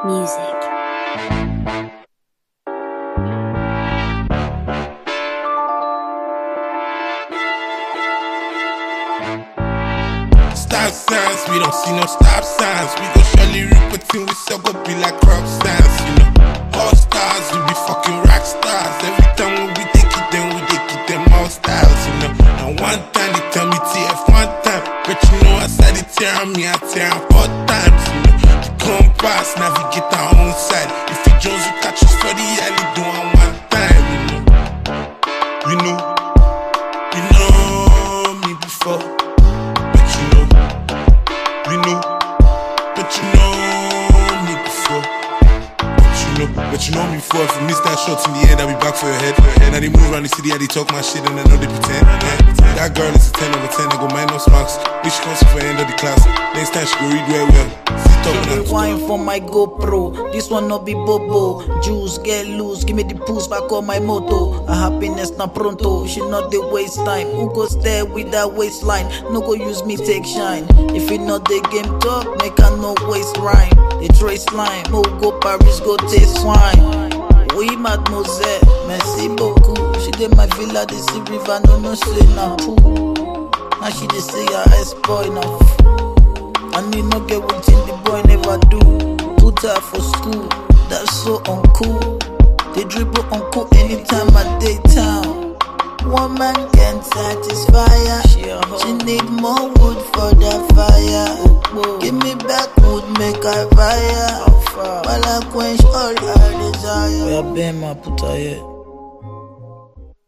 Music. Stop signs, we don't see no stop signs. We gon' surely reap it till we sell, go be like crop signs, you know. All stars, we be fucking rock stars. Every time when we take it, then we take it, them all styles, you know. And one time they tell me TF one time, but you know I said it tear on me, I tear on 4 times, you know. The compass, navigate our own side. If you Jones, you catch us for the alley, do on one time, you know. You know me before. But you know me before. If you miss that shot in the end, I'll be back for your head. Now they move around the city, they talk my shit, and I know they pretend. That girl is a 10 over 10, I go minus marks. Bitch comes for end of the class. Next time she go read well. Sit up and wine for my GoPro. This one not be bobo. Juice get loose, give me the pulse back on my moto. A happiness na pronto. She not the waste time. Who goes there with that waistline? No go use me take shine. If it not the game talk, make her no waste rhyme. The trace line, mo go Paris, go taste wine. Oui, mademoiselle, merci beaucoup. She did my villa, they see river, no say na poo. Now she dey say her ex-boy na fool. And you no get wetin the boy never do. Put her for school, that's so uncool. They dribble uncool anytime I daytime. One man can't satisfy her. She need more wood for the fire. Give me back wood, make her fire. While I quench all her desire. Where Ben ma put her here.